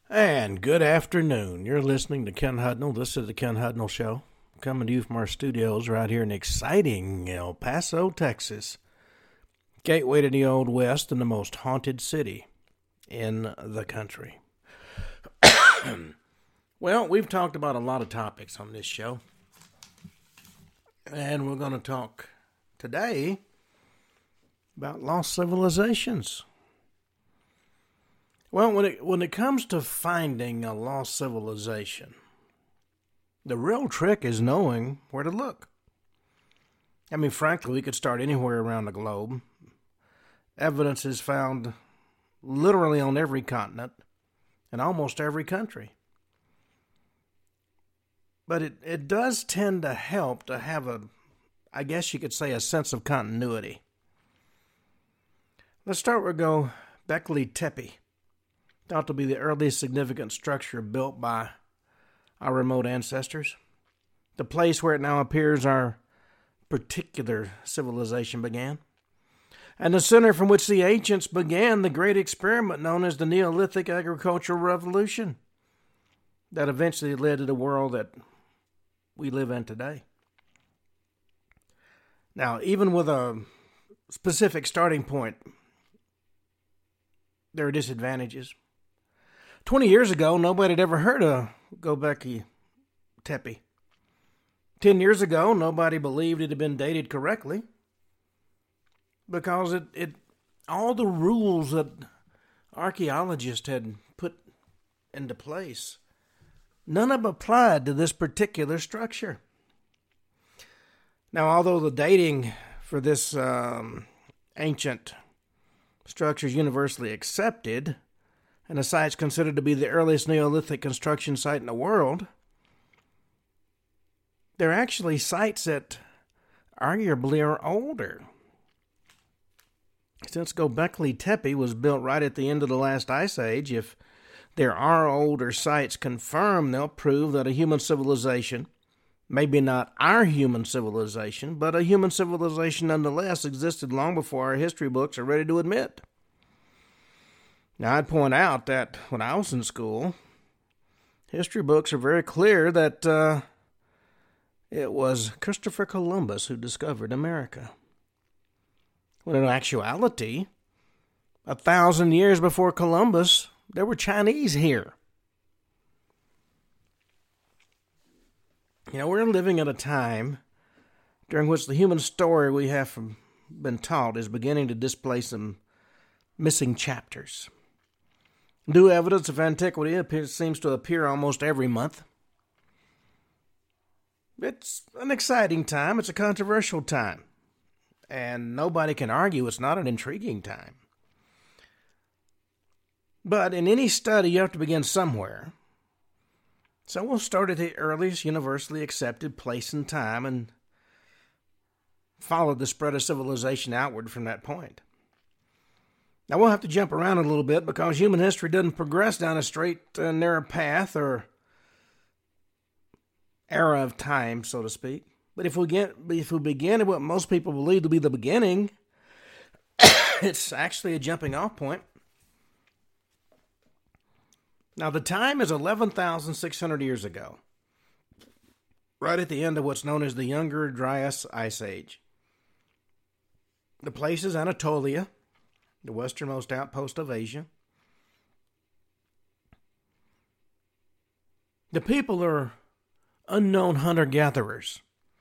And good afternoon. You're listening to Ken Hudnall. This is the Ken Hudnall Show, coming to you from our studios right here in exciting El Paso, Texas. Gateway to the Old West and the most haunted city in the country. Well, we've talked about a lot of topics on this show. And we're going to talk today about lost civilizations. Well, when it comes to finding a lost civilization, the real trick is knowing where to look. I mean, frankly, we could start anywhere around the globe. Evidence is found literally on every continent and almost every country. But it does tend to help to have I guess you could say, a sense of continuity. Let's start with Göbekli Tepe, thought to be the earliest significant structure built by our remote ancestors. The place where it now appears our particular civilization began. And the center from which the ancients began the great experiment known as the Neolithic Agricultural Revolution that eventually led to the world that we live in today. Now, even with a specific starting point, there are disadvantages. 20 years ago, nobody had ever heard of Göbekli Tepe. 10 years ago, nobody believed it had been dated correctly because all the rules that archaeologists had put into place, none of them applied to this particular structure. Now, although the dating for this ancient structure is universally accepted, and the site's considered to be the earliest Neolithic construction site in the world, there are actually sites that arguably are older. Since Göbekli Tepe was built right at the end of the last ice age, if there are older sites confirmed, they'll prove that a human civilization, maybe not our human civilization, but a human civilization nonetheless, existed long before our history books are ready to admit. Now, I'd point out that when I was in school, history books are very clear that it was Christopher Columbus who discovered America. When in actuality, 1,000 years before Columbus, there were Chinese here. You know, we're living at a time during which the human story we have been taught is beginning to display some missing chapters. New evidence of antiquity seems to appear almost every month. It's an exciting time. It's a controversial time. And nobody can argue it's not an intriguing time. But in any study, you have to begin somewhere. So we'll start at the earliest universally accepted place and time and follow the spread of civilization outward from that point. Now we'll have to jump around a little bit because human history doesn't progress down a straight, narrow path or era of time, so to speak. But if we begin at what most people believe to be the beginning, it's actually a jumping off point. Now, the time is 11,600 years ago, right at the end of what's known as the Younger Dryas Ice Age. The place is Anatolia, the westernmost outpost of Asia. The people are unknown hunter-gatherers.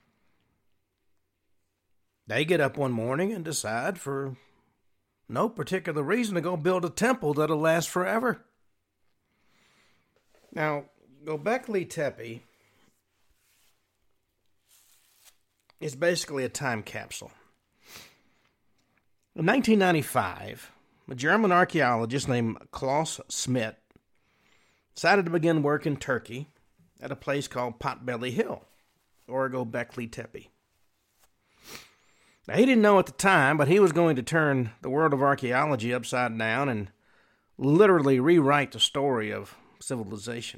They get up one morning and decide, for no particular reason, to go build a temple that'll last forever. Now, Göbekli Tepe is basically a time capsule. In 1995, a German archaeologist named Klaus Schmidt decided to begin work in Turkey at a place called Potbelly Hill, or Göbekli Tepe. Now, he didn't know at the time, but he was going to turn the world of archaeology upside down and literally rewrite the story of civilization.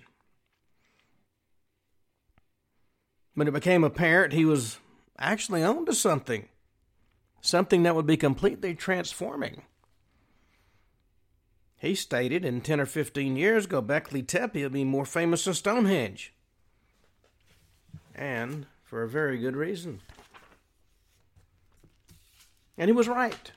When it became apparent he was actually onto something that would be completely transforming. He stated in 10 or 15 years, Göbekli Tepe will be more famous than Stonehenge. And for a very good reason. And he was right.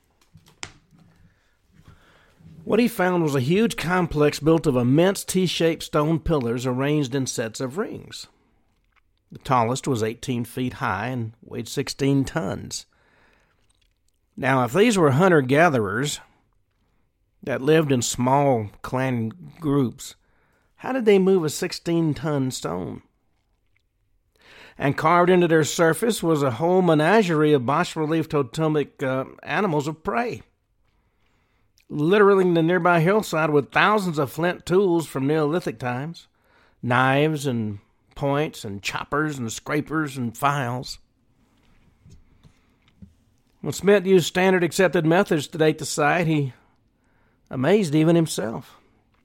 What he found was a huge complex built of immense T-shaped stone pillars arranged in sets of rings. The tallest was 18 feet high and weighed 16 tons. Now, if these were hunter-gatherers that lived in small clan groups, how did they move a 16-ton stone? And carved into their surface was a whole menagerie of bas-relief totemic animals of prey. Littering the nearby hillside with thousands of flint tools from Neolithic times, knives and points and choppers and scrapers and files. When Smith used standard accepted methods to date the site, he amazed even himself.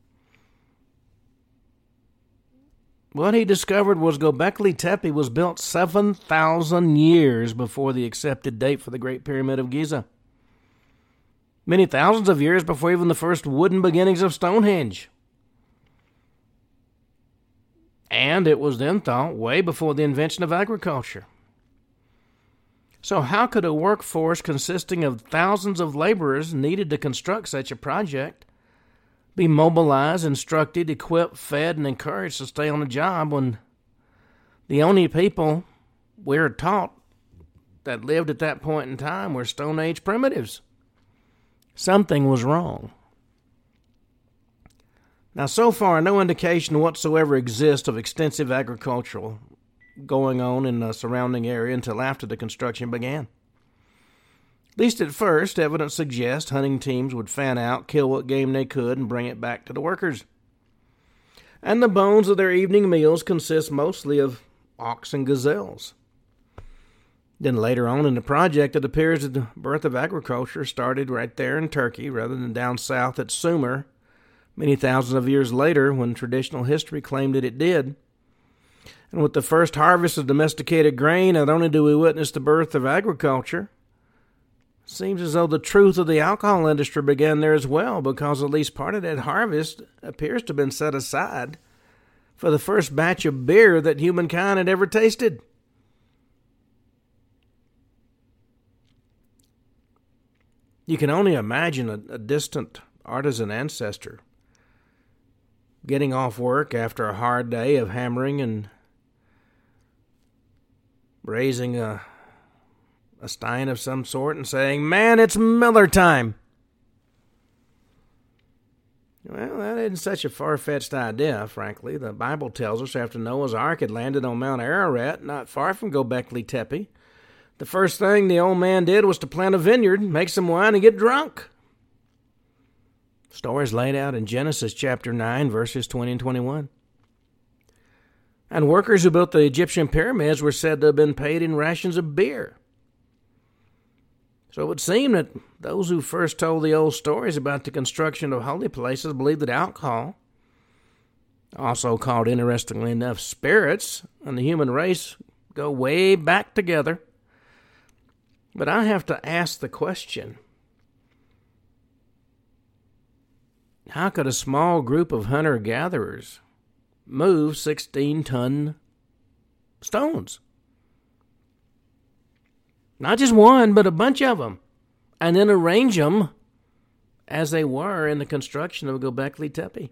What he discovered was Göbekli Tepe was built 7,000 years before the accepted date for the Great Pyramid of Giza. Many thousands of years before even the first wooden beginnings of Stonehenge. And it was then thought way before the invention of agriculture. So how could a workforce consisting of thousands of laborers needed to construct such a project be mobilized, instructed, equipped, fed, and encouraged to stay on the job when the only people we're taught that lived at that point in time were Stone Age primitives? Something was wrong. Now, so far, no indication whatsoever exists of extensive agricultural going on in the surrounding area until after the construction began. At least at first, evidence suggests hunting teams would fan out, kill what game they could, and bring it back to the workers. And the bones of their evening meals consist mostly of ox and gazelles. Then later on in the project, it appears that the birth of agriculture started right there in Turkey rather than down south at Sumer, many thousands of years later when traditional history claimed that it did. And with the first harvest of domesticated grain, not only do we witness the birth of agriculture, it seems as though the truth of the alcohol industry began there as well, because at least part of that harvest appears to have been set aside for the first batch of beer that humankind had ever tasted. You can only imagine a distant artisan ancestor getting off work after a hard day of hammering and raising a stein of some sort and saying, "Man, it's Miller time." Well, that isn't such a far-fetched idea, frankly. The Bible tells us after Noah's Ark had landed on Mount Ararat, not far from Göbekli Tepe, the first thing the old man did was to plant a vineyard, make some wine, and get drunk. Stories laid out in Genesis chapter 9, verses 20 and 21. And workers who built the Egyptian pyramids were said to have been paid in rations of beer. So it would seem that those who first told the old stories about the construction of holy places believed that alcohol, also called interestingly enough spirits, and the human race go way back together. But I have to ask the question, how could a small group of hunter-gatherers move 16-ton stones? Not just one, but a bunch of them, and then arrange them as they were in the construction of Göbekli Tepe.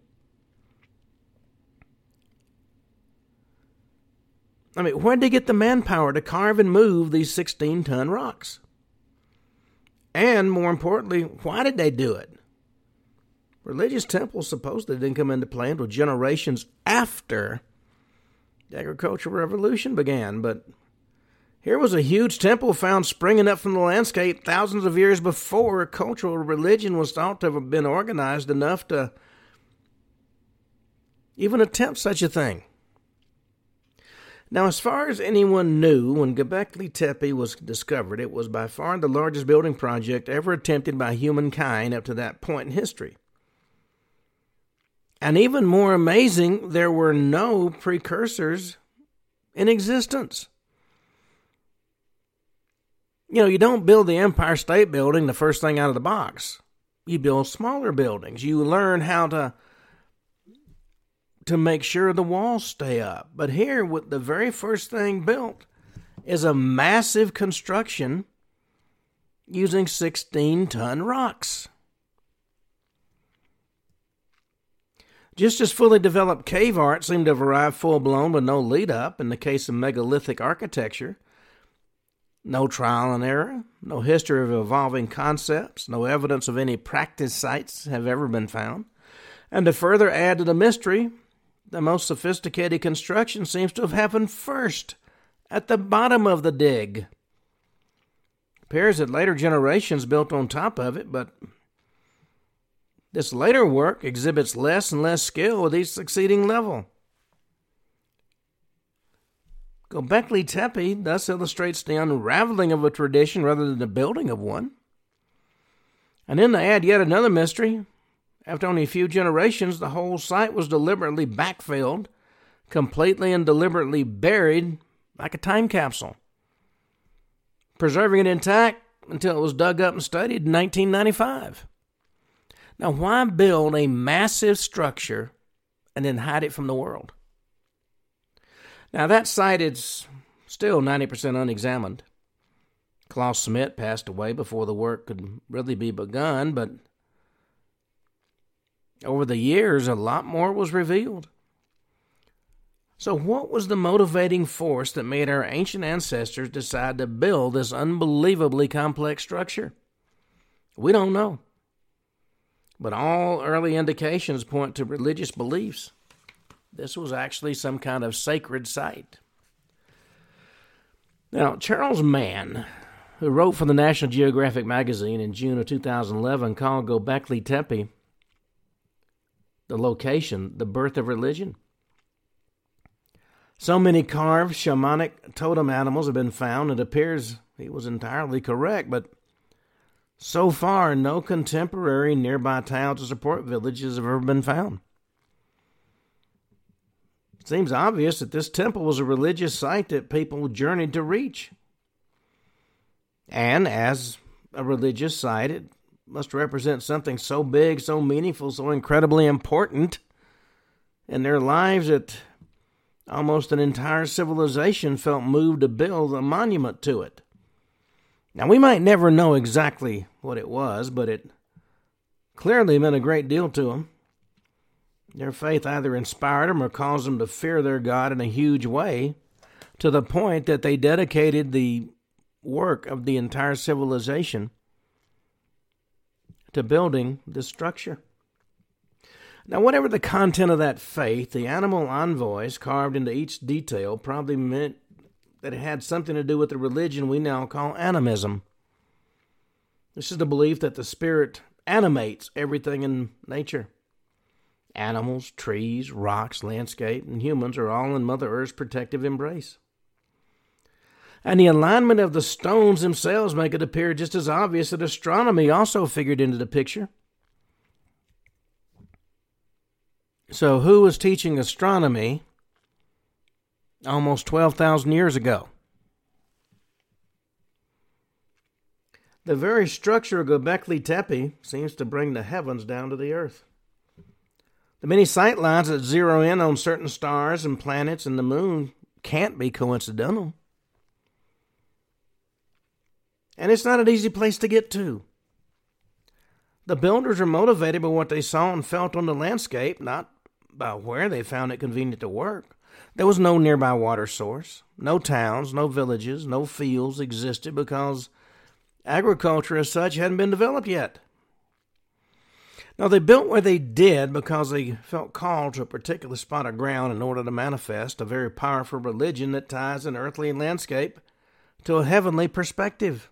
I mean, where'd they get the manpower to carve and move these 16-ton rocks? And more importantly, why did they do it? Religious temples supposedly didn't come into play until generations after the agricultural revolution began, but here was a huge temple found springing up from the landscape thousands of years before cultural religion was thought to have been organized enough to even attempt such a thing. Now, as far as anyone knew, when Göbekli Tepe was discovered, it was by far the largest building project ever attempted by humankind up to that point in history. And even more amazing, there were no precursors in existence. You know, you don't build the Empire State Building the first thing out of the box. you build smaller buildings. You learn how to make sure the walls stay up. But here, with the very first thing built is a massive construction using 16-ton rocks. Just as fully developed cave art seemed to have arrived full-blown with no lead-up in the case of megalithic architecture, no trial and error, no history of evolving concepts, no evidence of any practice sites have ever been found. And to further add to the mystery, the most sophisticated construction seems to have happened first, at the bottom of the dig. It appears that later generations built on top of it, but this later work exhibits less and less skill with each succeeding level. Göbekli Tepe thus illustrates the unraveling of a tradition rather than the building of one. And then to add yet another mystery, after only a few generations, the whole site was deliberately backfilled, completely and deliberately buried like a time capsule, preserving it intact until it was dug up and studied in 1995. Now, why build a massive structure and then hide it from the world? Now, that site is still 90% unexamined. Klaus Schmidt passed away before the work could really be begun, but over the years, a lot more was revealed. So what was the motivating force that made our ancient ancestors decide to build this unbelievably complex structure? We don't know. But all early indications point to religious beliefs. This was actually some kind of sacred site. Now, Charles Mann, who wrote for the National Geographic magazine in June of 2011, called Göbekli Tepe, the location, the birth of religion. So many carved shamanic totem animals have been found, it appears he was entirely correct, but so far no contemporary nearby towns or support villages have ever been found. It seems obvious that this temple was a religious site that people journeyed to reach. And as a religious site, it must represent something so big, so meaningful, so incredibly important in their lives that almost an entire civilization felt moved to build a monument to it. Now, we might never know exactly what it was, but it clearly meant a great deal to them. Their faith either inspired them or caused them to fear their God in a huge way, to the point that they dedicated the work of the entire civilization to building this structure. Now, whatever the content of that faith, the animal envoys carved into each detail probably meant that it had something to do with the religion we now call animism. This is the belief that the spirit animates everything in nature. Animals, trees, rocks, landscape, and humans are all in Mother Earth's protective embrace. And the alignment of the stones themselves make it appear just as obvious that astronomy also figured into the picture. So who was teaching astronomy almost 12,000 years ago? The very structure of Göbekli Tepe seems to bring the heavens down to the earth. The many sight lines that zero in on certain stars and planets and the moon can't be coincidental. And it's not an easy place to get to. The builders are motivated by what they saw and felt on the landscape, not by where they found it convenient to work. There was no nearby water source. No towns, no villages, no fields existed because agriculture as such hadn't been developed yet. Now, they built where they did because they felt called to a particular spot of ground in order to manifest a very powerful religion that ties an earthly landscape to a heavenly perspective.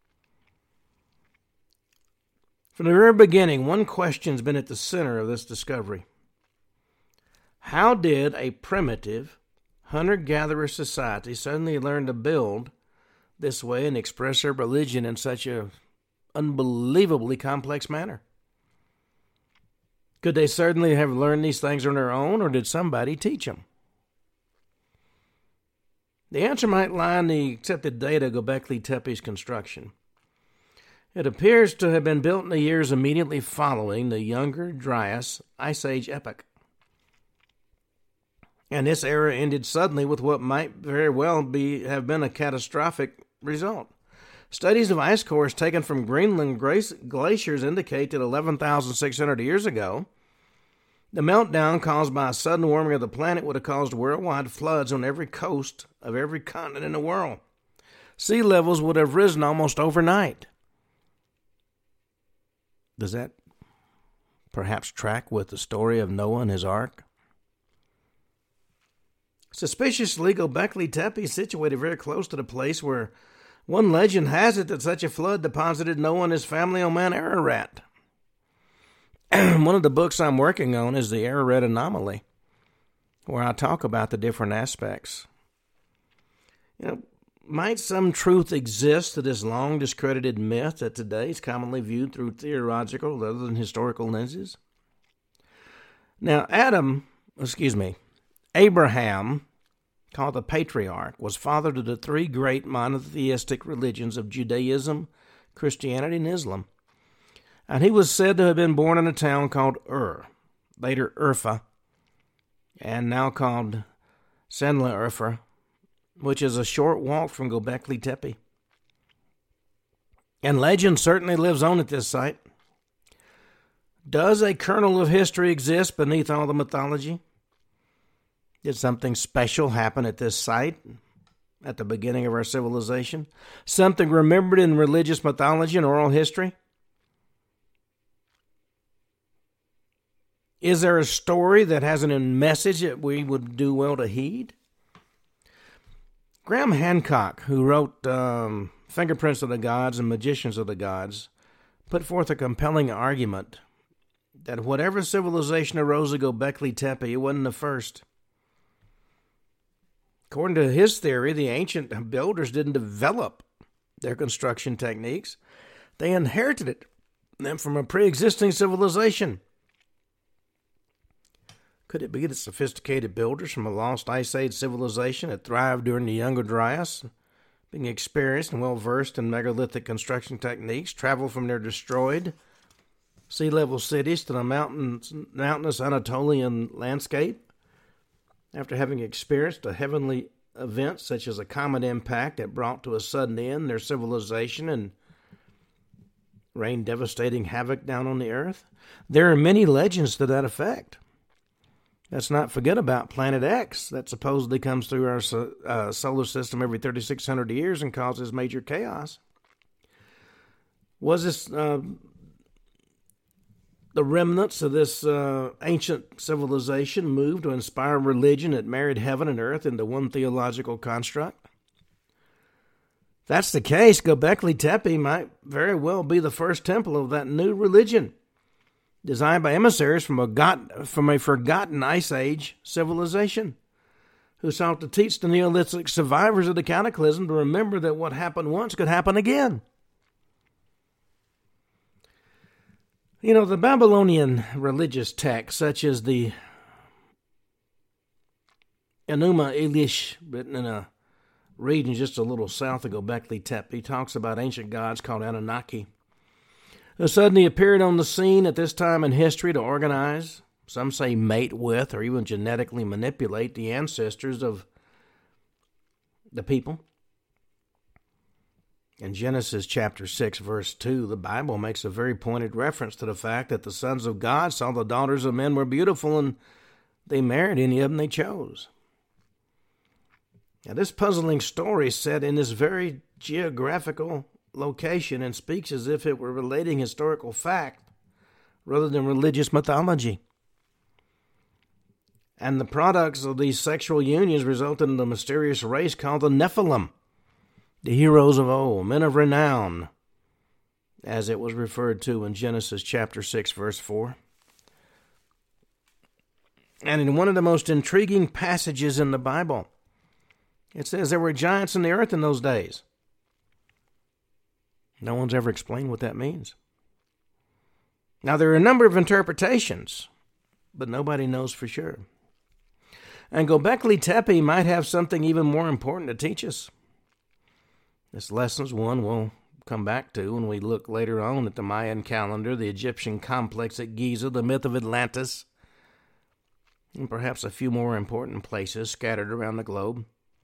From the very beginning, one question's been at the center of this discovery. How did a primitive hunter-gatherer society suddenly learn to build this way and express their religion in such an unbelievably complex manner? Could they certainly have learned these things on their own, or did somebody teach them? The answer might lie in the accepted data of Göbekli Tepe's construction. It appears to have been built in the years immediately following the Younger Dryas Ice Age epoch. And this era ended suddenly with what might very well have been a catastrophic result. Studies of ice cores taken from Greenland glaciers indicate that 11,600 years ago, the meltdown caused by a sudden warming of the planet would have caused worldwide floods on every coast of every continent in the world. Sea levels would have risen almost overnight. Does that perhaps track with the story of Noah and his ark? Suspiciously, Göbekli Tepe is situated very close to the place where one legend has it that such a flood deposited Noah and his family on Mount Ararat. One of the books I'm working on is the Ararat Anomaly, where I talk about the different aspects. Might some truth exist to this long discredited myth that today is commonly viewed through theological rather than historical lenses? Now, Abraham, called the patriarch, was father to the three great monotheistic religions of Judaism, Christianity, and Islam. And he was said to have been born in a town called Ur, later Urfa, and now called Senla Urfa, which is a short walk from Göbekli Tepe. And legend certainly lives on at this site. Does a kernel of history exist beneath all the mythology? Did something special happen at this site at the beginning of our civilization? Something remembered in religious mythology and oral history? Is there a story that has a message that we would do well to heed? Graham Hancock, who wrote Fingerprints of the Gods and Magicians of the Gods, put forth a compelling argument that whatever civilization arose at Göbekli Tepe, it wasn't the first. According to his theory, the ancient builders didn't develop their construction techniques. They inherited them from a pre-existing civilization. Could it be that sophisticated builders from a lost Ice Age civilization that thrived during the Younger Dryas, being experienced and well-versed in megalithic construction techniques, traveled from their destroyed sea-level cities to the mountainous Anatolian landscape after having experienced a heavenly event such as a comet impact that brought to a sudden end their civilization and rained devastating havoc down on the earth? There are many legends to that effect. Let's not forget about Planet X that supposedly comes through our solar system every 3,600 years and causes major chaos. Was this the remnants of this ancient civilization moved to inspire religion that married heaven and earth into one theological construct? If that's the case, Göbekli Tepe might very well be the first temple of that new religion, designed by emissaries from a forgotten Ice Age civilization, who sought to teach the Neolithic survivors of the cataclysm to remember that what happened once could happen again. The Babylonian religious texts, such as the Enuma Elish, written in a region just a little south of Göbekli Tepe, talks about ancient gods called Anunnaki, who suddenly appeared on the scene at this time in history to organize, some say mate with, or even genetically manipulate the ancestors of the people. In Genesis chapter 6, verse 2, the Bible makes a very pointed reference to the fact that the sons of God saw the daughters of men were beautiful and they married any of them they chose. Now, this puzzling story is set in this very geographical location and speaks as if it were relating historical fact rather than religious mythology. And the products of these sexual unions resulted in the mysterious race called the Nephilim, the heroes of old, men of renown, as it was referred to in Genesis chapter 6, verse 4. And in one of the most intriguing passages in the Bible, it says there were giants in the earth in those days. No one's ever explained what that means. Now, there are a number of interpretations, but nobody knows for sure. And Göbekli Tepe might have something even more important to teach us. This lesson is one we'll come back to when we look later on at the Mayan calendar, the Egyptian complex at Giza, the myth of Atlantis, and perhaps a few more important places scattered around the globe.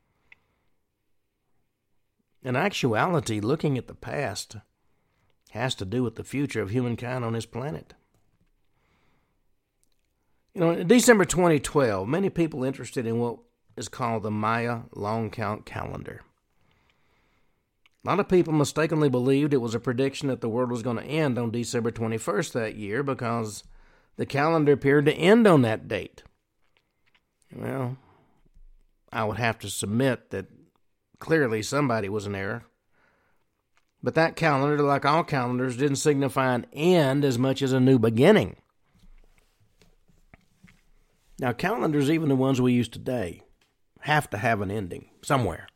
In actuality, looking at the past has to do with the future of humankind on this planet. In December 2012, many people interested in what is called the Maya long count calendar. A lot of people mistakenly believed it was a prediction that the world was going to end on December 21st that year because the calendar appeared to end on that date. Well, I would have to submit that clearly somebody was in error. But that calendar, like all calendars, didn't signify an end as much as a new beginning. Now, calendars, even the ones we use today, have to have an ending somewhere.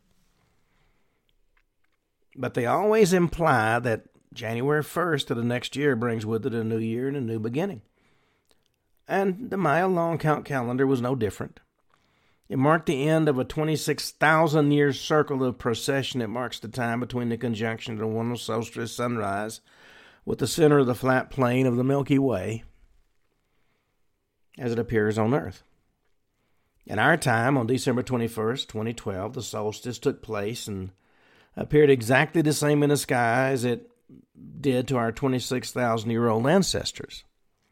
But they always imply that January 1st of the next year brings with it a new year and a new beginning. And the Maya long count calendar was no different. It marked the end of a 26,000-year circle of procession that marks the time between the conjunction of the winter solstice sunrise with the center of the flat plain of the Milky Way as it appears on Earth. In our time, on December 21st, 2012, the solstice took place and appeared exactly the same in the sky as it did to our 26,000-year-old ancestors.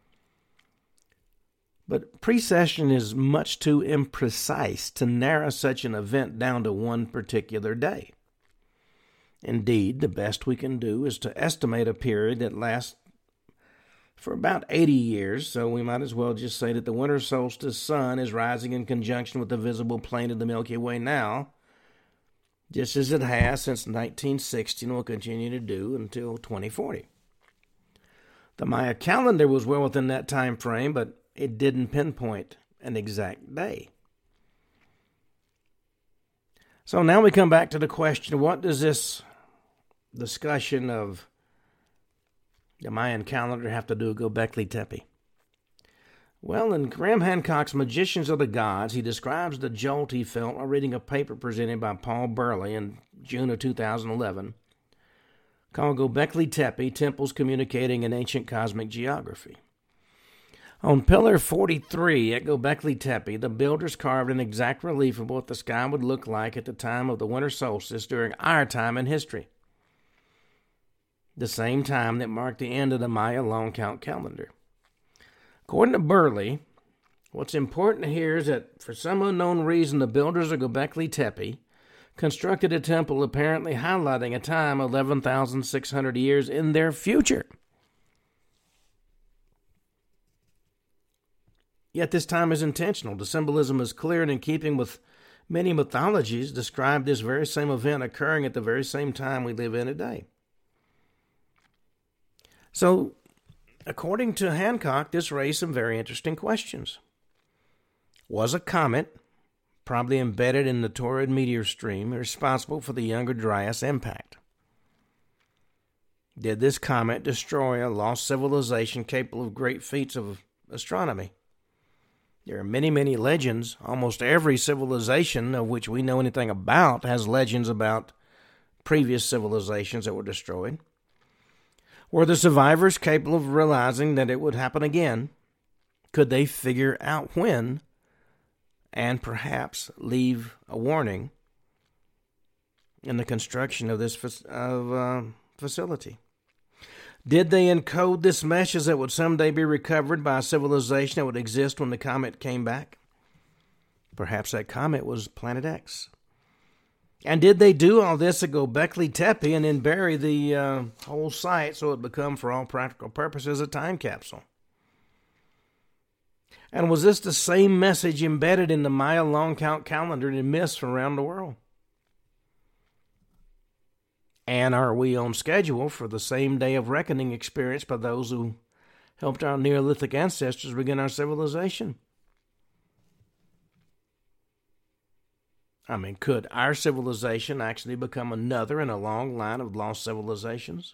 But precession is much too imprecise to narrow such an event down to one particular day. Indeed, the best we can do is to estimate a period that lasts for about 80 years, so we might as well just say that the winter solstice sun is rising in conjunction with the visible plane of the Milky Way now, just as it has since 1960 and will continue to do until 2040. The Maya calendar was well within that time frame, but it didn't pinpoint an exact day. So now we come back to the question, what does this discussion of the Mayan calendar have to do with Göbekli Tepe? Well, in Graham Hancock's Magicians of the Gods, he describes the jolt he felt while reading a paper presented by Paul Burley in June of 2011 called Göbekli Tepe, Temples Communicating in Ancient Cosmic Geography. On Pillar 43 at Göbekli Tepe, the builders carved an exact relief of what the sky would look like at the time of the winter solstice during our time in history, the same time that marked the end of the Maya long count calendar. According to Burley, what's important here is that for some unknown reason, the builders of Göbekli Tepe constructed a temple apparently highlighting a time 11,600 years in their future. Yet this time is intentional. The symbolism is clear and in keeping with many mythologies describe this very same event occurring at the very same time we live in today. So, according to Hancock, this raised some very interesting questions. Was a comet, probably embedded in the Taurid meteor stream, responsible for the Younger Dryas impact? Did this comet destroy a lost civilization capable of great feats of astronomy? There are many, many legends. Almost every civilization of which we know anything about has legends about previous civilizations that were destroyed. Were the survivors capable of realizing that it would happen again? Could they figure out when and perhaps leave a warning in the construction of this facility? Did they encode this message that would someday be recovered by a civilization that would exist when the comet came back? Perhaps that comet was Planet X. And did they do all this at Göbekli Tepe and then bury the whole site so it become, for all practical purposes, a time capsule? And was this the same message embedded in the Maya long count calendar and missed from around the world? And are we on schedule for the same day of reckoning experienced by those who helped our Neolithic ancestors begin our civilization? Could our civilization actually become another in a long line of lost civilizations?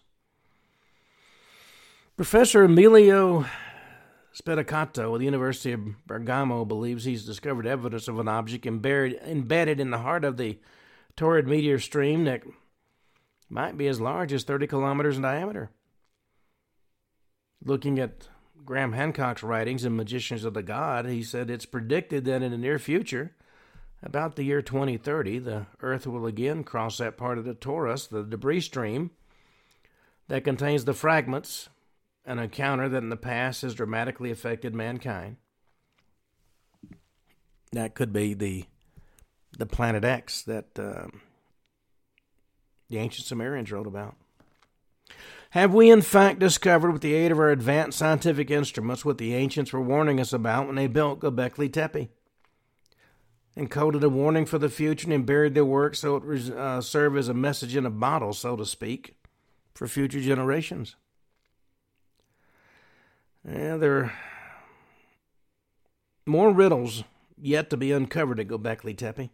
Professor Emilio Spedicato of the University of Bergamo believes he's discovered evidence of an object embedded in the heart of the Taurid meteor stream that might be as large as 30 kilometers in diameter. Looking at Graham Hancock's writings in Magicians of the God, he said it's predicted that in the near future, about the year 2030, the Earth will again cross that part of the torus, the debris stream, that contains the fragments, an encounter that in the past has dramatically affected mankind. That could be the Planet X that the ancient Sumerians wrote about. Have we in fact discovered with the aid of our advanced scientific instruments what the ancients were warning us about when they built Göbekli Tepe? Encoded a warning for the future and buried their work so it would serve as a message in a bottle, so to speak, for future generations. There are more riddles yet to be uncovered at Göbekli Tepe.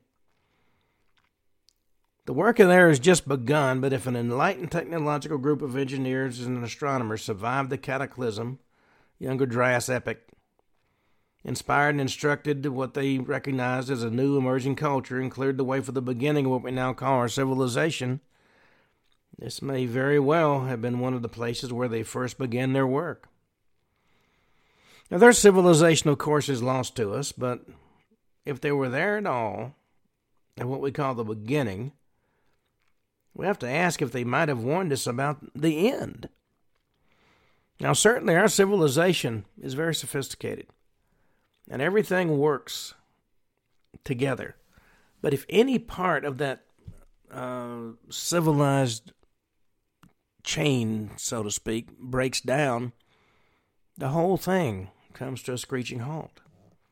The work in there has just begun, but if an enlightened technological group of engineers and astronomers survived the cataclysm, Younger Dryas epoch, inspired and instructed what they recognized as a new emerging culture and cleared the way for the beginning of what we now call our civilization, this may very well have been one of the places where they first began their work. Now, their civilization, of course, is lost to us, but if they were there at all, at what we call the beginning, we have to ask if they might have warned us about the end. Now, certainly our civilization is very sophisticated, and everything works together. But if any part of that civilized chain, so to speak, breaks down, the whole thing comes to a screeching halt.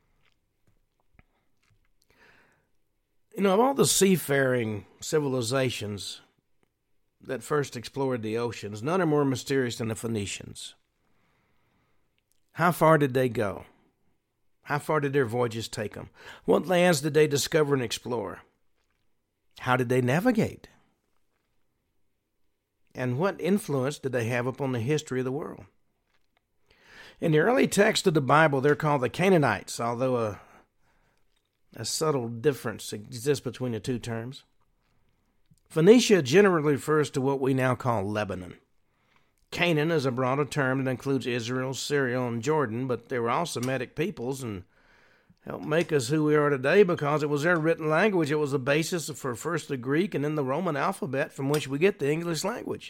You know, of all the seafaring civilizations that first explored the oceans, none are more mysterious than the Phoenicians. How far did they go? How far did their voyages take them? What lands did they discover and explore? How did they navigate? And what influence did they have upon the history of the world? In the early text of the Bible, they're called the Canaanites, although a subtle difference exists between the two terms. Phoenicia generally refers to what we now call Lebanon. Canaan is a broader term that includes Israel, Syria, and Jordan, but they were all Semitic peoples and helped make us who we are today because it was their written language. It was the basis for first the Greek and then the Roman alphabet from which we get the English language.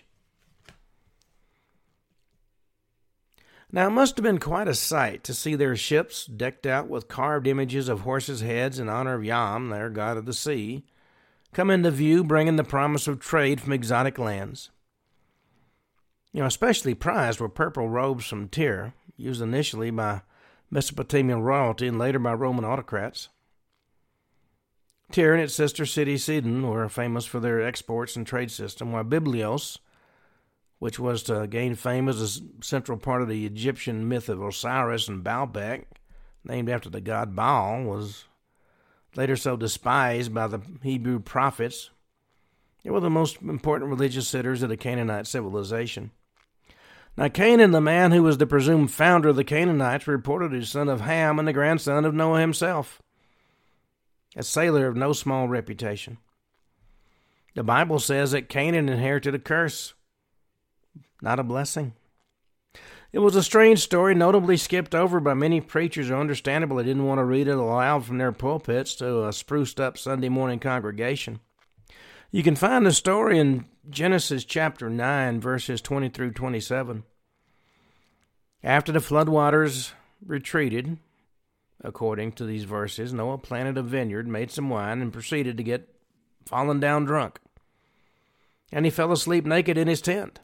Now, it must have been quite a sight to see their ships decked out with carved images of horses' heads in honor of Yam, their god of the sea, come into view bringing the promise of trade from exotic lands. You know, especially prized were purple robes from Tyre, used initially by Mesopotamian royalty and later by Roman autocrats. Tyre and its sister city Sidon were famous for their exports and trade system, while Biblios, which was to gain fame as a central part of the Egyptian myth of Osiris and Baalbek, named after the god Baal, was later so despised by the Hebrew prophets. They were the most important religious centers of the Canaanite civilization. Now, Canaan, the man who was the presumed founder of the Canaanites, reported as son of Ham and the grandson of Noah himself, a sailor of no small reputation. The Bible says that Canaan inherited a curse, not a blessing. It was a strange story, notably skipped over by many preachers who understandably didn't want to read it aloud from their pulpits to a spruced-up Sunday morning congregation. You can find the story in Genesis chapter 9, verses 20 through 27. After the floodwaters retreated, according to these verses, Noah planted a vineyard, made some wine, and proceeded to get fallen down drunk. And he fell asleep naked in his tent.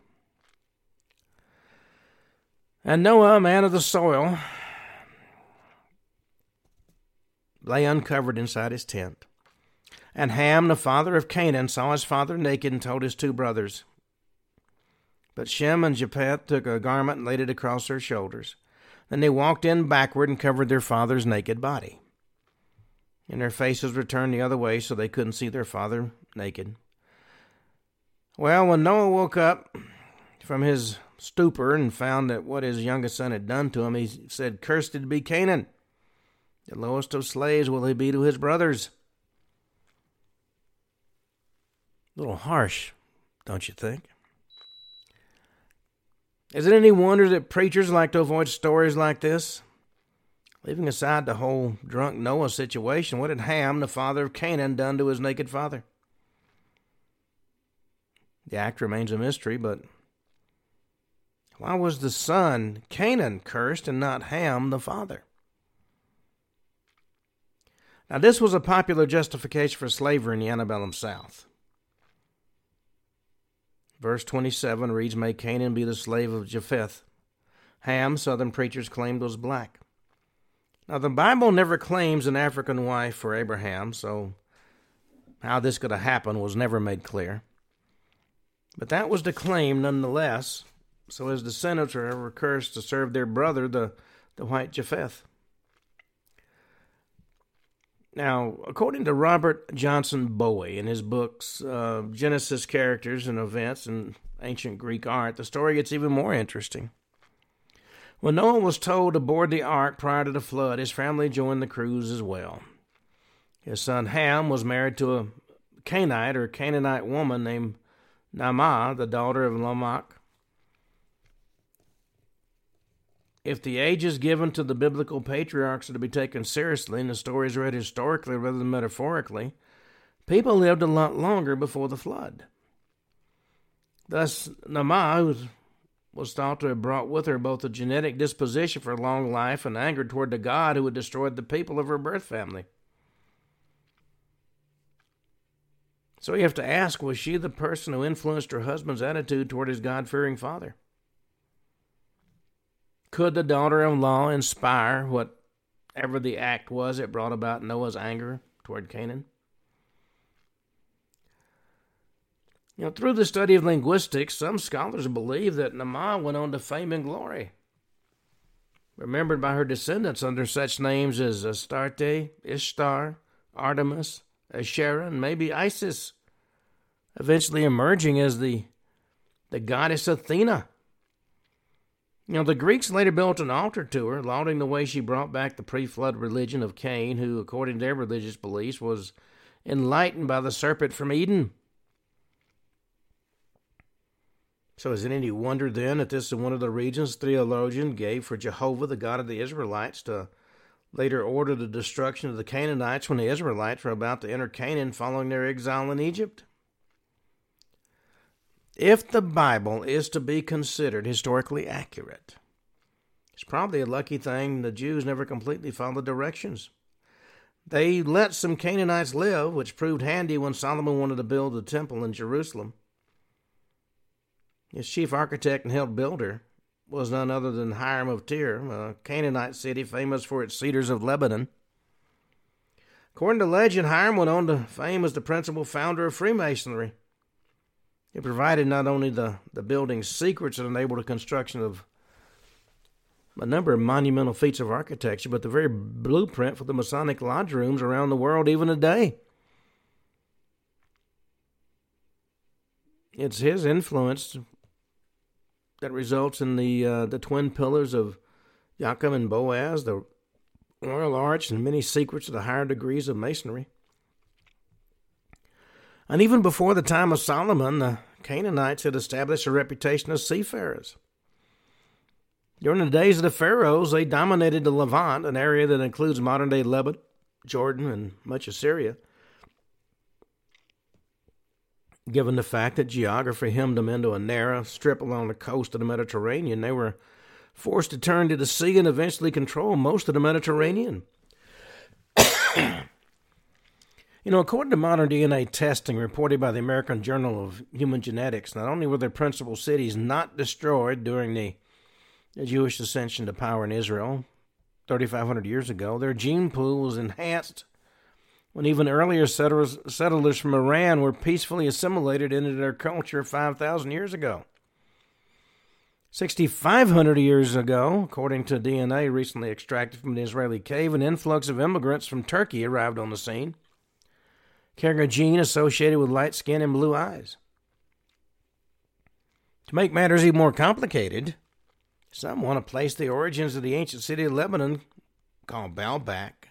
And Noah, a man of the soil, lay uncovered inside his tent. And Ham, the father of Canaan, saw his father naked and told his two brothers. But Shem and Japheth took a garment and laid it across their shoulders. Then they walked in backward and covered their father's naked body. And their faces were turned the other way so they couldn't see their father naked. Well, when Noah woke up from his stupor and found that what his youngest son had done to him, he said, "Cursed be Canaan. The lowest of slaves will he be to his brothers." A little harsh don't you think? Is it any wonder that preachers like to avoid stories like this? Leaving aside the whole drunk Noah situation, what had Ham, the father of Canaan, done to his naked father? The act remains a mystery, but why was the son, Canaan, cursed and not Ham, the father? Now, this was a popular justification for slavery in the antebellum South. Verse 27 reads, "May Canaan be the slave of Japheth." Ham, Southern preachers claimed, was black. Now, the Bible never claims an African wife for Abraham, so how this could have happened was never made clear. But that was the claim nonetheless, so his descendants are ever cursed to serve their brother, the white Japheth. Now, according to Robert Johnson Bowie in his books, Genesis Characters and Events in Ancient Greek Art, the story gets even more interesting. When Noah was told to board the ark prior to the flood, his family joined the cruise as well. His son Ham was married to a Canaanite woman named Naamah, the daughter of Lamech. If the ages given to the biblical patriarchs are to be taken seriously, and the story is read historically rather than metaphorically, people lived a lot longer before the flood. Thus, Naamah, who was thought to have brought with her both a genetic disposition for long life and anger toward the God who had destroyed the people of her birth family. So you have to ask, was she the person who influenced her husband's attitude toward his God-fearing father? Could the daughter-in-law inspire whatever the act was that brought about Noah's anger toward Canaan? Through the study of linguistics, some scholars believe that Naamah went on to fame and glory, remembered by her descendants under such names as Astarte, Ishtar, Artemis, Asherah, and maybe Isis, eventually emerging as the goddess Athena. The Greeks later built an altar to her, lauding the way she brought back the pre-flood religion of Cain, who, according to their religious beliefs, was enlightened by the serpent from Eden. So is it any wonder then that this is one of the reasons theologians gave for Jehovah, the God of the Israelites, to later order the destruction of the Canaanites when the Israelites were about to enter Canaan following their exile in Egypt? If the Bible is to be considered historically accurate, it's probably a lucky thing the Jews never completely followed directions. They let some Canaanites live, which proved handy when Solomon wanted to build the temple in Jerusalem. His chief architect and head builder was none other than Hiram of Tyre, a Canaanite city famous for its cedars of Lebanon. According to legend, Hiram went on to fame as the principal founder of Freemasonry. It provided not only the building's secrets that enabled the construction of a number of monumental feats of architecture, but the very blueprint for the Masonic lodge rooms around the world even today. It's his influence that results in the twin pillars of Joachim and Boaz, the Royal Arch, and many secrets of the higher degrees of Masonry. And even before the time of Solomon, the Canaanites had established a reputation as seafarers. During the days of the pharaohs, they dominated the Levant, an area that includes modern-day Lebanon, Jordan, and much of Syria. Given the fact that geography hemmed them into a narrow strip along the coast of the Mediterranean, they were forced to turn to the sea and eventually control most of the Mediterranean. According to modern DNA testing reported by the American Journal of Human Genetics, not only were their principal cities not destroyed during the Jewish ascension to power in Israel 3,500 years ago, their gene pool was enhanced when even earlier settlers from Iran were peacefully assimilated into their culture 5,000 years ago. 6,500 years ago, according to DNA recently extracted from the Israeli cave, an influx of immigrants from Turkey arrived on the scene, carrying a gene associated with light skin and blue eyes. To make matters even more complicated, some want to place the origins of the ancient city of Lebanon, called Baalbek,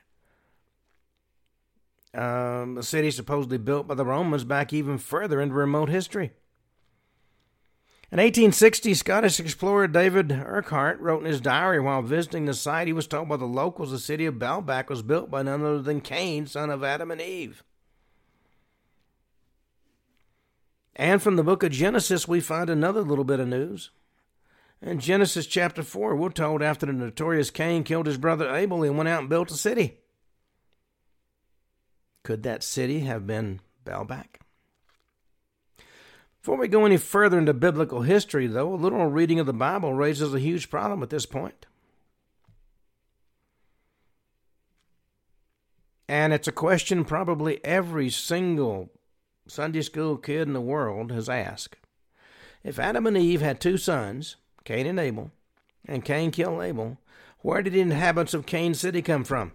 a city supposedly built by the Romans, back even further into remote history. In 1860, Scottish explorer David Urquhart wrote in his diary while visiting the site, he was told by the locals the city of Baalbek was built by none other than Cain, son of Adam and Eve. And from the book of Genesis, we find another little bit of news. In Genesis chapter 4, we're told after the notorious Cain killed his brother Abel, he went out and built a city. Could that city have been Baalbek? Before we go any further into biblical history, though, a literal reading of the Bible raises a huge problem at this point. And it's a question probably every single Sunday school kid in the world has asked. If Adam and Eve had two sons, Cain and Abel, and Cain killed Abel, where did the inhabitants of Cain City come from?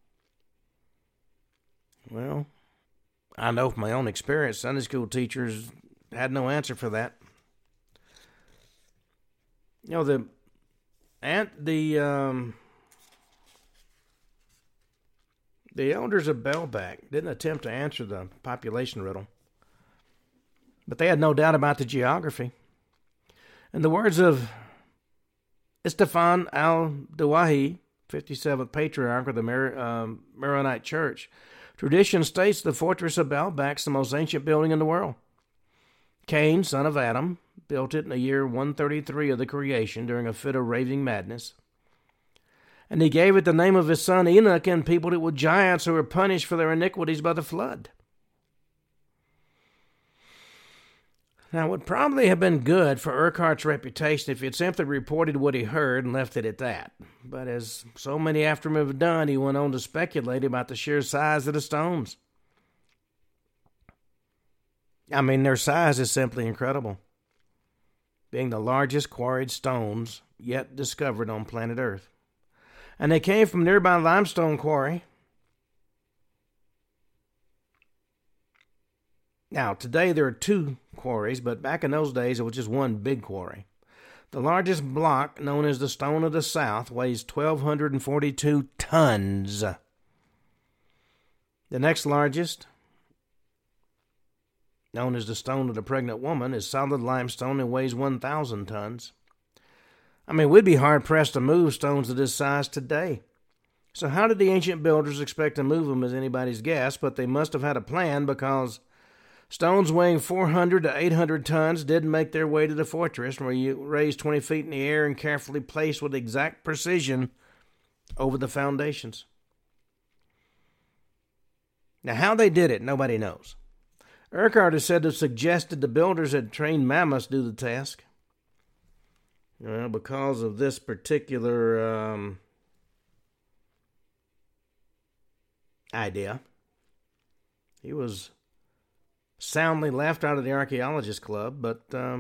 Well, I know from my own experience, Sunday school teachers had no answer for that. You know, the elders of Baalbek didn't attempt to answer the population riddle, but they had no doubt about the geography. In the words of Istefan al-Dawahi, 57th patriarch of the Maronite Church, tradition states the fortress of Baalbek is the most ancient building in the world. Cain, son of Adam, built it in the year 133 of the creation during a fit of raving madness. And he gave it the name of his son Enoch and peopled it with giants who were punished for their iniquities by the flood. Now, it would probably have been good for Urquhart's reputation if he had simply reported what he heard and left it at that. But as so many after him have done, he went on to speculate about the sheer size of the stones. I mean, their size is simply incredible, being the largest quarried stones yet discovered on planet Earth. And they came from nearby limestone quarry. Now, today there are two quarries, but back in those days it was just one big quarry. The largest block, known as the Stone of the South, weighs 1,242 tons. The next largest, known as the Stone of the Pregnant Woman, is solid limestone and weighs 1,000 tons. I mean, we'd be hard-pressed to move stones of this size today. So how did the ancient builders expect to move them is anybody's guess, but they must have had a plan because stones weighing 400 to 800 tons didn't make their way to the fortress, where you raise 20 feet in the air and carefully place with exact precision over the foundations. Now, how they did it, nobody knows. Urquhart is said to have suggested the builders had trained mammoths do the task. Well, because of this particular idea, he was soundly laughed out of the archaeologist club, but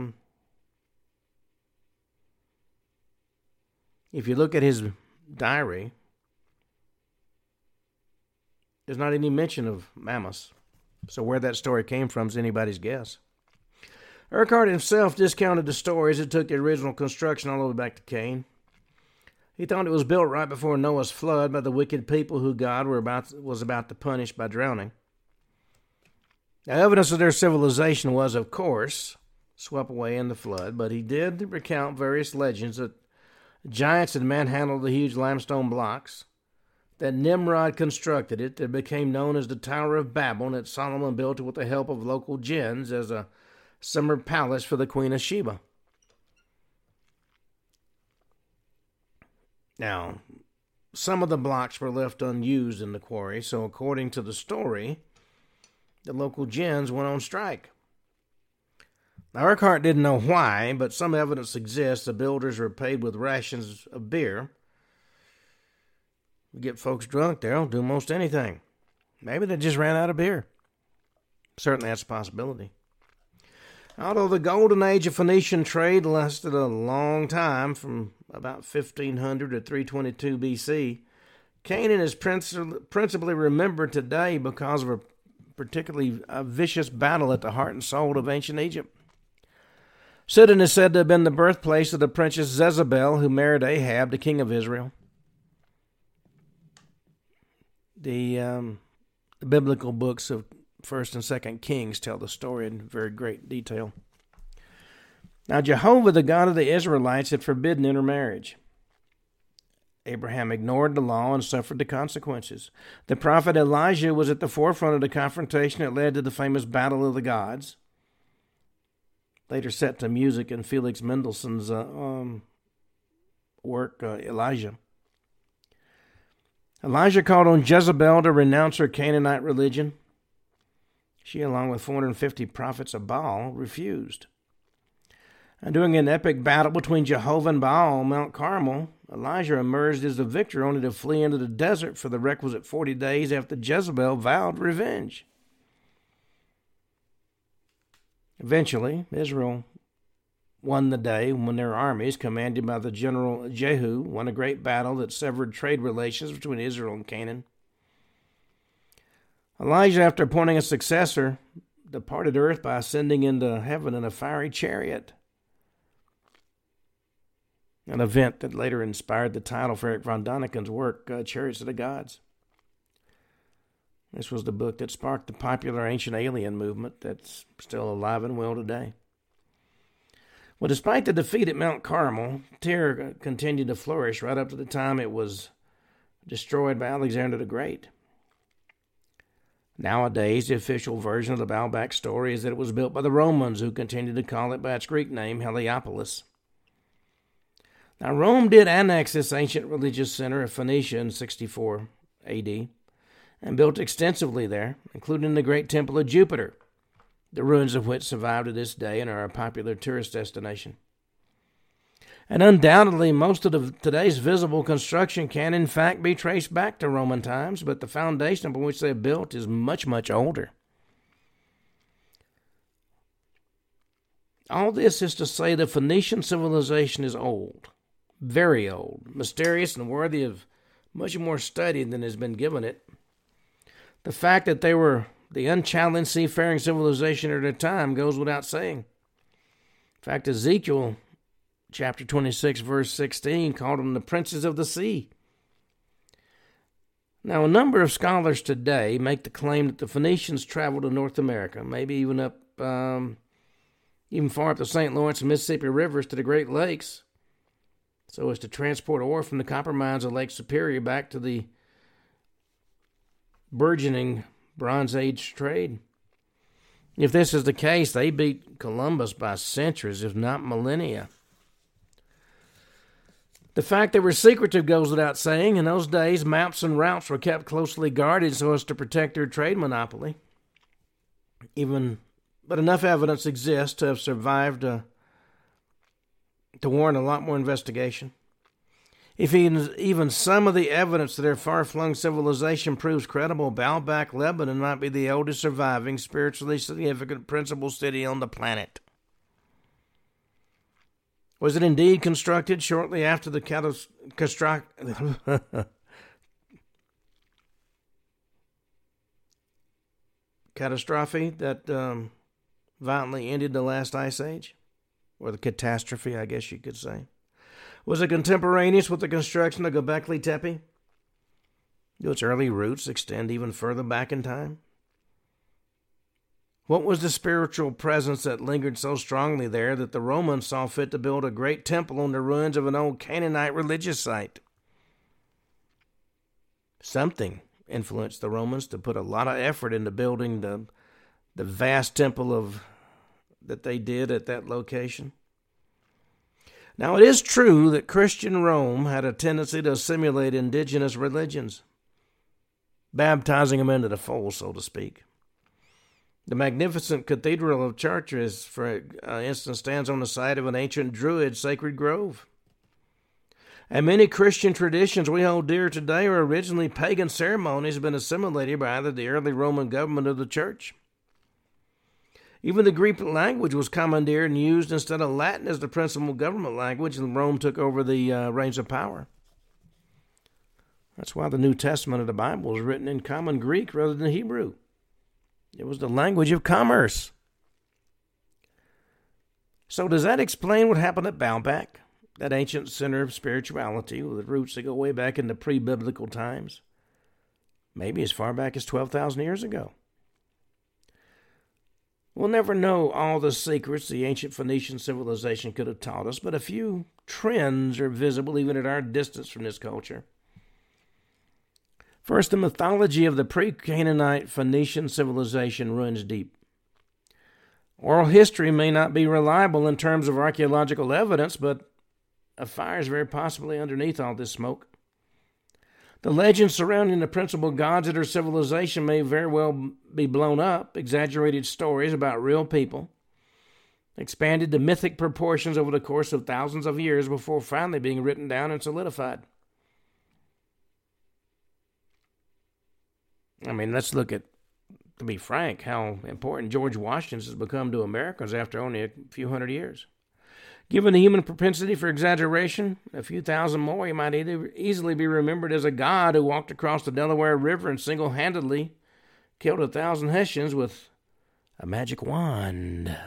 if you look at his diary, there's not any mention of mammoths. So where that story came from is anybody's guess. Urquhart himself discounted the stories that took the original construction all the way back to Cain. He thought it was built right before Noah's flood by the wicked people who God was about to punish by drowning. Now, evidence of their civilization was, of course, swept away in the flood, but he did recount various legends that giants had manhandled the huge limestone blocks, that Nimrod constructed it, that became known as the Tower of Babel, and that Solomon built it with the help of local jinns as a summer palace for the Queen of Sheba. Now, some of the blocks were left unused in the quarry, so according to the story, the local jinns went on strike. Now, Urquhart didn't know why, but some evidence exists the builders were paid with rations of beer. You get folks drunk, they'll do most anything. Maybe they just ran out of beer. Certainly that's a possibility. Although the golden age of Phoenician trade lasted a long time, from about 1500 to 322 BC, Canaan is principally remembered today because of a particularly vicious battle at the heart and soul of ancient Egypt. Sidon is said to have been the birthplace of the princess Jezebel, who married Ahab, the king of Israel. The biblical books of 1st and 2nd Kings tell the story in very great detail. Now Jehovah, the God of the Israelites, had forbidden intermarriage. Abraham ignored the law and suffered the consequences. The prophet Elijah was at the forefront of the confrontation that led to the famous Battle of the Gods, later set to music in Felix Mendelssohn's work, Elijah. Elijah called on Jezebel to renounce her Canaanite religion. She, along with 450 prophets of Baal, refused. And during an epic battle between Jehovah and Baal on Mount Carmel, Elijah emerged as the victor, only to flee into the desert for the requisite 40 days after Jezebel vowed revenge. Eventually, Israel won the day when their armies, commanded by the general Jehu, won a great battle that severed trade relations between Israel and Canaan. Elijah, after appointing a successor, departed earth by ascending into heaven in a fiery chariot, an event that later inspired the title for Eric von Daniken's work, Chariots of the Gods. This was the book that sparked the popular ancient alien movement that's still alive and well today. Well, despite the defeat at Mount Carmel, Tyre continued to flourish right up to the time it was destroyed by Alexander the Great. Nowadays, the official version of the Baalbek story is that it was built by the Romans, who continued to call it by its Greek name, Heliopolis. Now, Rome did annex this ancient religious center of Phoenicia in 64 AD and built extensively there, including the great Temple of Jupiter, the ruins of which survive to this day and are a popular tourist destination. And undoubtedly, most of today's visible construction can, in fact, be traced back to Roman times, but the foundation upon which they are built is much, much older. All this is to say the Phoenician civilization is old, very old, mysterious, and worthy of much more study than has been given it. The fact that they were the unchallenged seafaring civilization at their time goes without saying. In fact, Ezekiel chapter 26, verse 16, called them the princes of the sea. Now, a number of scholars today make the claim that the Phoenicians traveled to North America, maybe even up, even far up the St. Lawrence and Mississippi rivers to the Great Lakes, so as to transport ore from the copper mines of Lake Superior back to the burgeoning Bronze Age trade. If this is the case, they beat Columbus by centuries, if not millennia. The fact they were secretive goes without saying. In those days, maps and routes were kept closely guarded so as to protect their trade monopoly. But enough evidence exists to have survived to warrant a lot more investigation. If even some of the evidence of their far-flung civilization proves credible, Baalbek, Lebanon might be the oldest surviving spiritually significant principal city on the planet. Was it indeed constructed shortly after the catastrophe that violently ended the last ice age? Or the catastrophe, I guess you could say. Was it contemporaneous with the construction of Göbekli Tepe? Do its early roots extend even further back in time? What was the spiritual presence that lingered so strongly there that the Romans saw fit to build a great temple on the ruins of an old Canaanite religious site? Something influenced the Romans to put a lot of effort into building the vast temple that they did at that location. Now, it is true that Christian Rome had a tendency to assimilate indigenous religions, baptizing them into the fold, so to speak. The magnificent Cathedral of Chartres, for instance, stands on the site of an ancient Druid sacred grove. And many Christian traditions we hold dear today are originally pagan ceremonies have been assimilated by either the early Roman government or the church. Even the Greek language was commandeered and used instead of Latin as the principal government language, and Rome took over the reins of power. That's why the New Testament of the Bible was written in common Greek rather than Hebrew. It was the language of commerce. So does that explain what happened at Baalbek, that ancient center of spirituality with roots that go way back into pre-biblical times? Maybe as far back as 12,000 years ago. Well, We'll never know all the secrets the ancient Phoenician civilization could have taught us, but a few trends are visible even at our distance from this culture. First, the mythology of the pre-Canaanite Phoenician civilization runs deep. Oral history may not be reliable in terms of archaeological evidence, but a fire is very possibly underneath all this smoke. The legends surrounding the principal gods of their civilization may very well be blown up, exaggerated stories about real people, expanded to mythic proportions over the course of thousands of years before finally being written down and solidified. I mean, let's look at, to be frank, how important George Washington has become to Americans after only a few hundred years. Given the human propensity for exaggeration, a few thousand more, he might easily be remembered as a god who walked across the Delaware River and single-handedly killed 1,000 Hessians with a magic wand.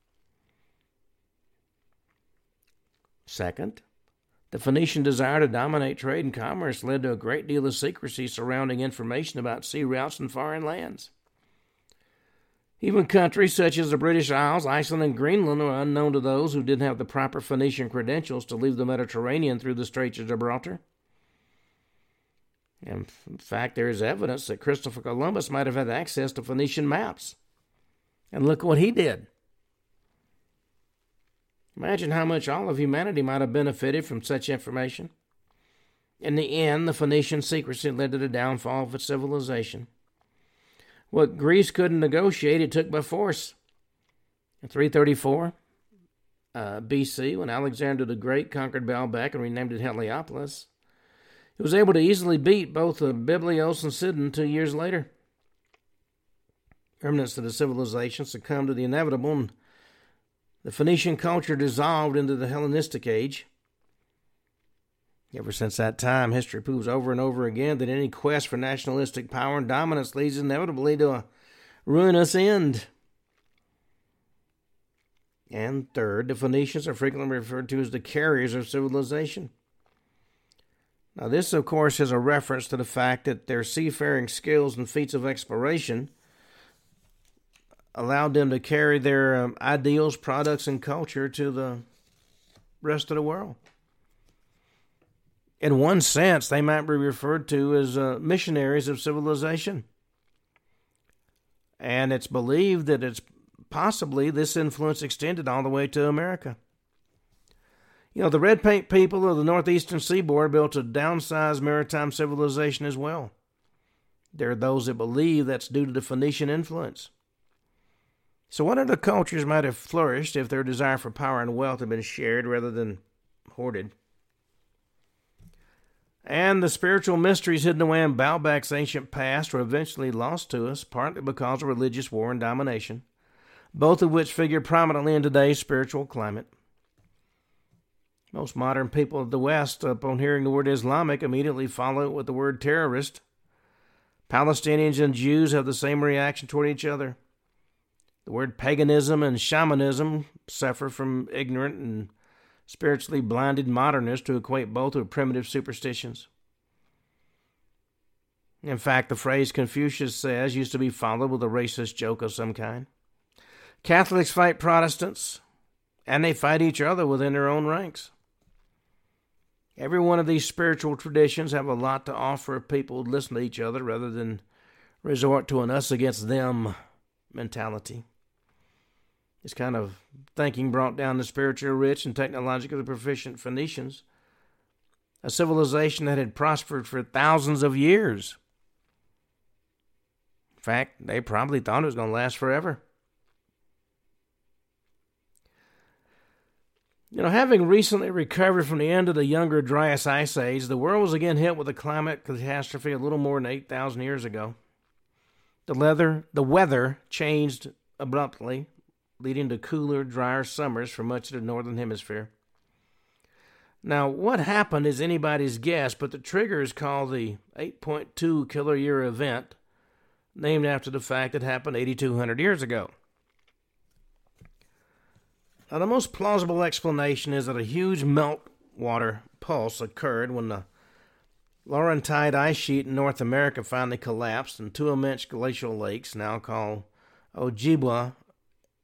Second, the Phoenician desire to dominate trade and commerce led to a great deal of secrecy surrounding information about sea routes and foreign lands. Even countries such as the British Isles, Iceland, and Greenland were unknown to those who didn't have the proper Phoenician credentials to leave the Mediterranean through the Straits of Gibraltar. In fact, there is evidence that Christopher Columbus might have had access to Phoenician maps. And look what he did. Imagine how much all of humanity might have benefited from such information. In the end, the Phoenician secrecy led to the downfall of its civilization. What Greece couldn't negotiate, it took by force. In 334 BC, when Alexander the Great conquered Baalbek and renamed it Heliopolis, he was able to easily beat both Byblos and Sidon 2 years later. Remnants of the civilization succumbed to the inevitable, and the Phoenician culture dissolved into the Hellenistic age. Ever since that time, history proves over and over again that any quest for nationalistic power and dominance leads inevitably to a ruinous end. And third, the Phoenicians are frequently referred to as the carriers of civilization. Now this, of course, is a reference to the fact that their seafaring skills and feats of exploration allowed them to carry their ideals, products, and culture to the rest of the world. In one sense, they might be referred to as missionaries of civilization. And it's believed that it's possibly this influence extended all the way to America. You know, the red paint people of the northeastern seaboard built a downsized maritime civilization as well. There are those that believe that's due to the Phoenician influence. So what other cultures might have flourished if their desire for power and wealth had been shared rather than hoarded? And the spiritual mysteries hidden away in Baalbek's ancient past were eventually lost to us, partly because of religious war and domination, both of which figure prominently in today's spiritual climate. Most modern people of the West, upon hearing the word Islamic, immediately follow it with the word terrorist. Palestinians and Jews have the same reaction toward each other. The word paganism and shamanism suffer from ignorant and spiritually blinded modernists who equate both with primitive superstitions. In fact, the phrase Confucius says used to be followed with a racist joke of some kind. Catholics fight Protestants, and they fight each other within their own ranks. Every one of these spiritual traditions have a lot to offer if people would listen to each other rather than resort to an us against them mentality. This kind of thinking brought down the spiritually rich and technologically proficient Phoenicians, a civilization that had prospered for thousands of years. In fact, they probably thought it was going to last forever. You know, having recently recovered from the end of the Younger Dryas Ice Age, the world was again hit with a climate catastrophe a little more than 8,000 years ago. The weather changed abruptly, leading to cooler, drier summers for much of the northern hemisphere. Now, what happened is anybody's guess, but the trigger is called the 8.2 kiloyear event, named after the fact it happened 8,200 years ago. Now, the most plausible explanation is that a huge meltwater pulse occurred when the Laurentide ice sheet in North America finally collapsed, and two immense glacial lakes, now called Ojibwa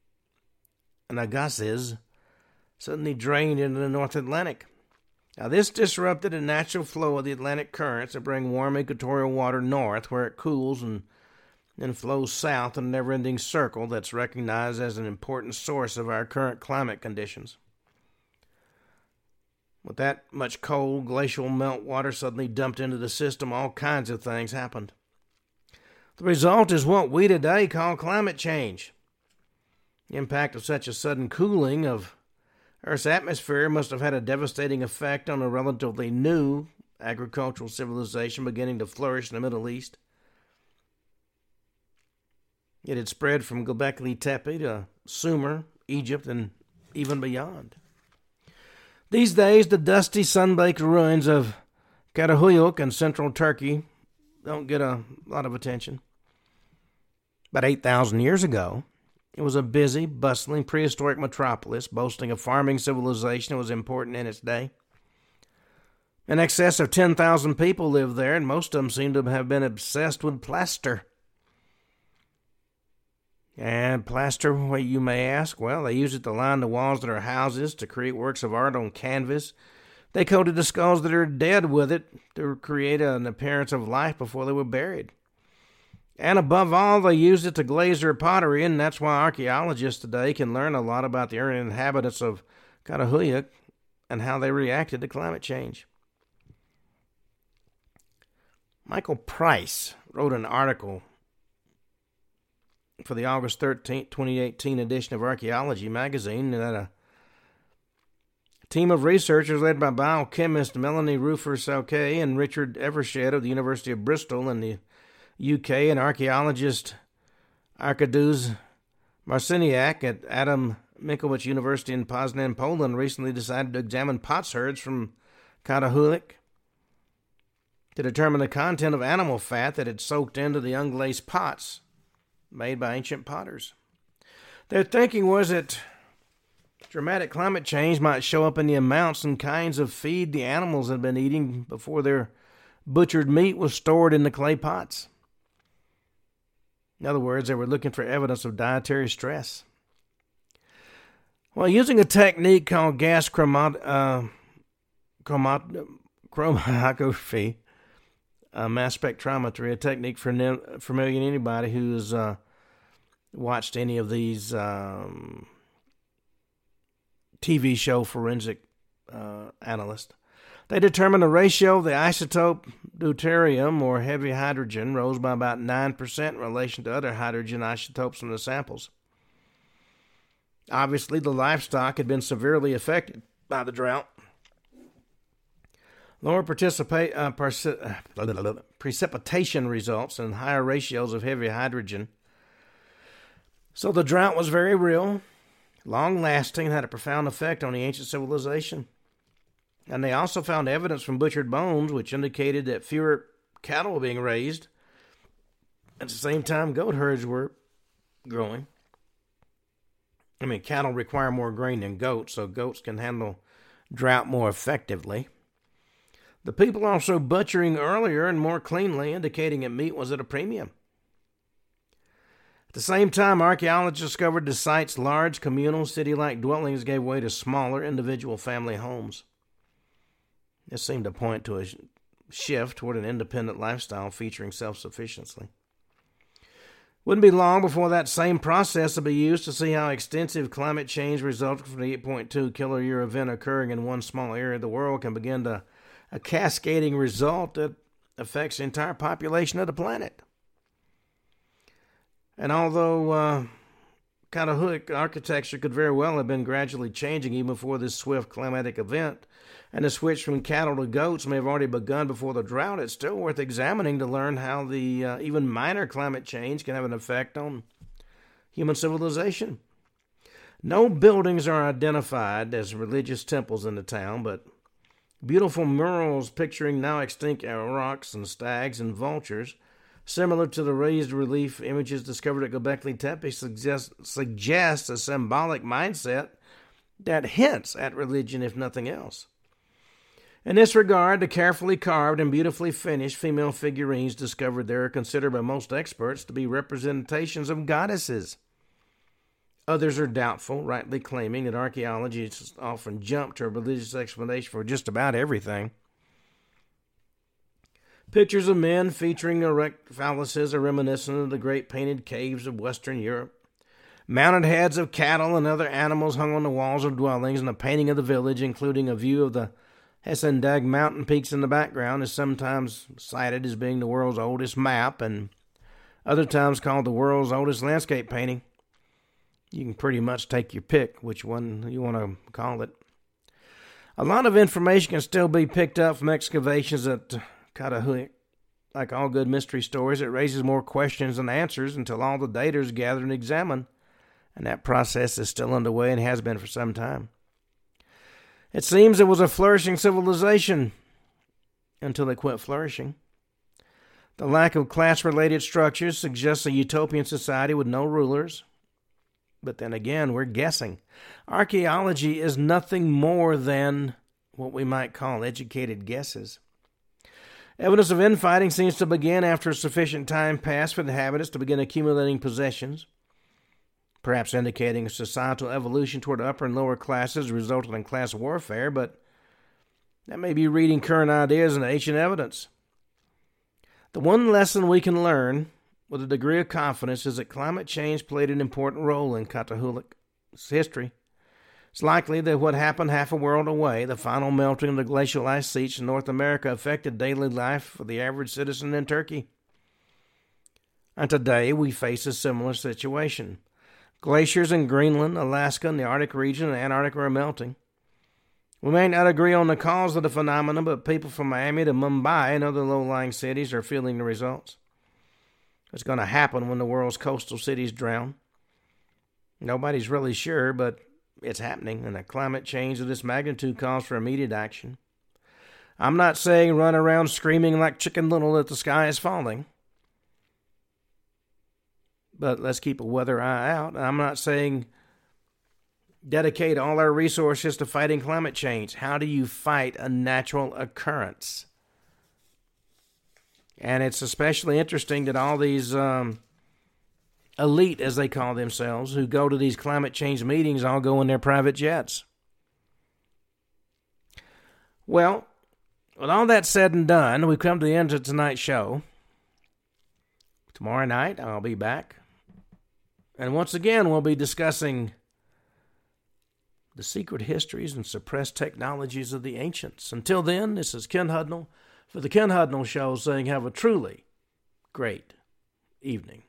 and Agassiz suddenly drained into the North Atlantic. Now, this disrupted the natural flow of the Atlantic currents that bring warm equatorial water north, where it cools and then flows south in a never-ending circle that's recognized as an important source of our current climate conditions. With that much cold, glacial meltwater suddenly dumped into the system, all kinds of things happened. The result is what we today call climate change. The impact of such a sudden cooling of Earth's atmosphere must have had a devastating effect on a relatively new agricultural civilization beginning to flourish in the Middle East. It had spread from Göbekli Tepe to Sumer, Egypt, and even beyond. These days, the dusty, sun-baked ruins of Karahuyuk in central Turkey don't get a lot of attention. About 8,000 years ago, it was a busy, bustling, prehistoric metropolis boasting a farming civilization that was important in its day. In excess of 10,000 people lived there, and most of them seem to have been obsessed with plaster. And plaster, what you may ask? Well, they use it to line the walls of their houses, to create works of art on canvas. They coated the skulls that are dead with it to create an appearance of life before they were buried. And above all, they used it to glaze their pottery, and that's why archaeologists today can learn a lot about the early inhabitants of Karahuyuk and how they reacted to climate change. Michael Price wrote an article for the August 13, 2018 edition of Archaeology magazine that a team of researchers led by biochemist Melanie Rufer-Salkey and Richard Evershed of the University of Bristol in the UK and archaeologist Arkadiusz Marciniak at Adam Mickiewicz University in Poznan, Poland recently decided to examine potsherds from Karahuyuk to determine the content of animal fat that had soaked into the unglazed pots made by ancient potters. Their thinking was that dramatic climate change might show up in the amounts and kinds of feed the animals had been eating before their butchered meat was stored in the clay pots. In other words, they were looking for evidence of dietary stress. Well, using a technique called gas chromatography, mass spectrometry, a technique familiar to anybody who's watched any of these TV show forensic analysts. They determined the ratio of the isotope deuterium, or heavy hydrogen, rose by about 9% in relation to other hydrogen isotopes from the samples. Obviously, the livestock had been severely affected by the drought. Lower precipitation results and higher ratios of heavy hydrogen. So the drought was very real, long-lasting, and had a profound effect on the ancient civilization. And they also found evidence from butchered bones, which indicated that fewer cattle were being raised. At the same time, goat herds were growing. Cattle require more grain than goats, so goats can handle drought more effectively. The people also butchering earlier and more cleanly, indicating that meat was at a premium. At the same time, archaeologists discovered the site's large communal city-like dwellings gave way to smaller individual family homes. This seemed to point to a shift toward an independent lifestyle featuring self-sufficiency. Wouldn't be long before that same process would be used to see how extensive climate change resulting from the 8.2 killer year event occurring in one small area of the world can begin to a cascading result that affects the entire population of the planet. And although Karahuyuk architecture could very well have been gradually changing even before this swift climatic event, and the switch from cattle to goats may have already begun before the drought, it's still worth examining to learn how the even minor climate change can have an effect on human civilization. No buildings are identified as religious temples in the town, but beautiful murals picturing now extinct aurochs and stags and vultures, similar to the raised relief images discovered at Göbekli Tepe, suggest a symbolic mindset that hints at religion, if nothing else. In this regard, the carefully carved and beautifully finished female figurines discovered there are considered by most experts to be representations of goddesses. Others are doubtful, rightly claiming that archaeology has often jumped to a religious explanation for just about everything. Pictures of men featuring erect phalluses are reminiscent of the great painted caves of Western Europe. Mounted heads of cattle and other animals hung on the walls of dwellings, and a painting of the village, including a view of the Hessendag mountain peaks in the background, is sometimes cited as being the world's oldest map, and other times called the world's oldest landscape painting. You can pretty much take your pick which one you want to call it. A lot of information can still be picked up from excavations at Catahoulac. Like all good mystery stories, it raises more questions than answers until all the data is gathered and examined, and that process is still underway and has been for some time. It seems it was a flourishing civilization until it quit flourishing. The lack of class-related structures suggests a utopian society with no rulers. But then again, we're guessing. Archaeology is nothing more than what we might call educated guesses. Evidence of infighting seems to begin after sufficient time passed for the inhabitants to begin accumulating possessions, perhaps indicating a societal evolution toward upper and lower classes resulting in class warfare, but that may be reading current ideas into ancient evidence. The one lesson we can learn with a degree of confidence is that climate change played an important role in Catahoulac's history. It's likely that what happened half a world away, the final melting of the glacial ice sheets in North America, affected daily life for the average citizen in Turkey. And today we face a similar situation. Glaciers in Greenland, Alaska, and the Arctic region and Antarctica are melting. We may not agree on the cause of the phenomenon, but people from Miami to Mumbai and other low-lying cities are feeling the results. It's going to happen when the world's coastal cities drown. Nobody's really sure, but it's happening, and a climate change of this magnitude calls for immediate action. I'm not saying run around screaming like Chicken Little that the sky is falling, but let's keep a weather eye out. I'm not saying dedicate all our resources to fighting climate change. How do you fight a natural occurrence? And it's especially interesting that all these elite, as they call themselves, who go to these climate change meetings all go in their private jets. Well, with all that said and done, we've come to the end of tonight's show. Tomorrow night, I'll be back. And once again, we'll be discussing the secret histories and suppressed technologies of the ancients. Until then, this is Ken Hudnall for the Ken Hudnall Show saying have a truly great evening.